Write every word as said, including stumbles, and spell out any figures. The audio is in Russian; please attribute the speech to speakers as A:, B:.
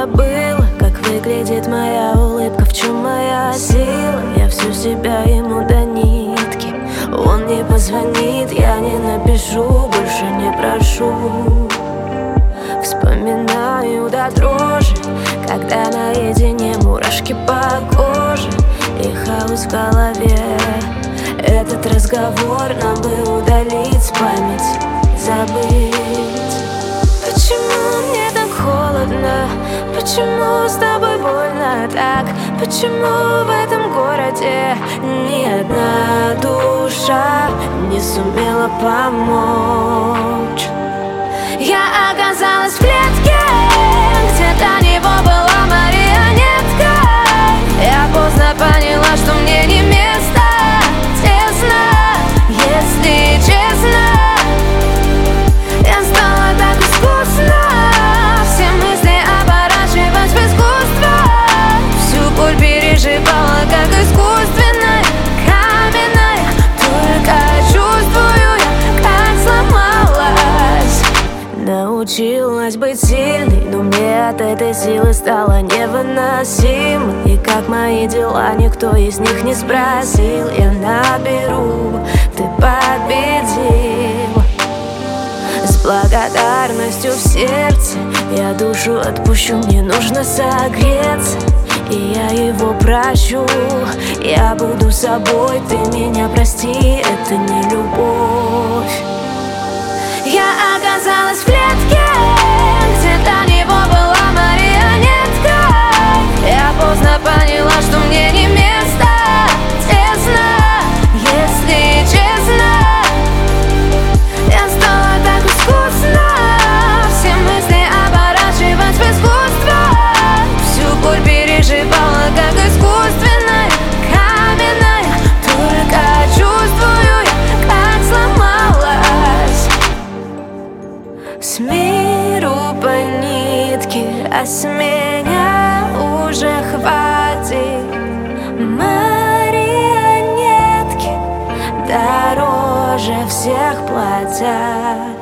A: забыла, как выглядит моя улыбка, в чем моя сила. Я всю себя ему до нитки. Он не позвонит, я не напишу, больше не прошу. Вспоминаю до дрожи, когда наедине мурашки по коже и хаос в голове. Этот разговор нам бы удалить с памяти, забыть. Почему мне так холодно? Почему с тобой больно так? Почему в этом городе ни одна душа не сумела помочь? Я оказалась в клетке, где до него была марионетка. Я поздно поняла, что мне не место. Тесно, если честно, я стала так искусно все мысли оборачивать в искусство. Всю боль переживала, как искусственная, каменная. Только чувствую я, как сломалась. Научилась быть сильной, но мне от этой силы стало невыносимо. И как мои дела, никто из них не спросил. Я наберу, ты победил. С благодарностью в сердце я душу отпущу, мне нужно согреться. И я его прощу, я буду собой, ты меня прости, это не любовь. Я оказалась в клетке, где до него была марионетка. Я поздно поняла, что мне не место. Тесно, если честно, я стала так искусно все мысли оборачивать в искусство. Всю боль переживала, как искусственная, каменная. Только чувствую я, как сломалась. С миру по нитке, а с меня уже хватит. Марионетки дороже всех платят.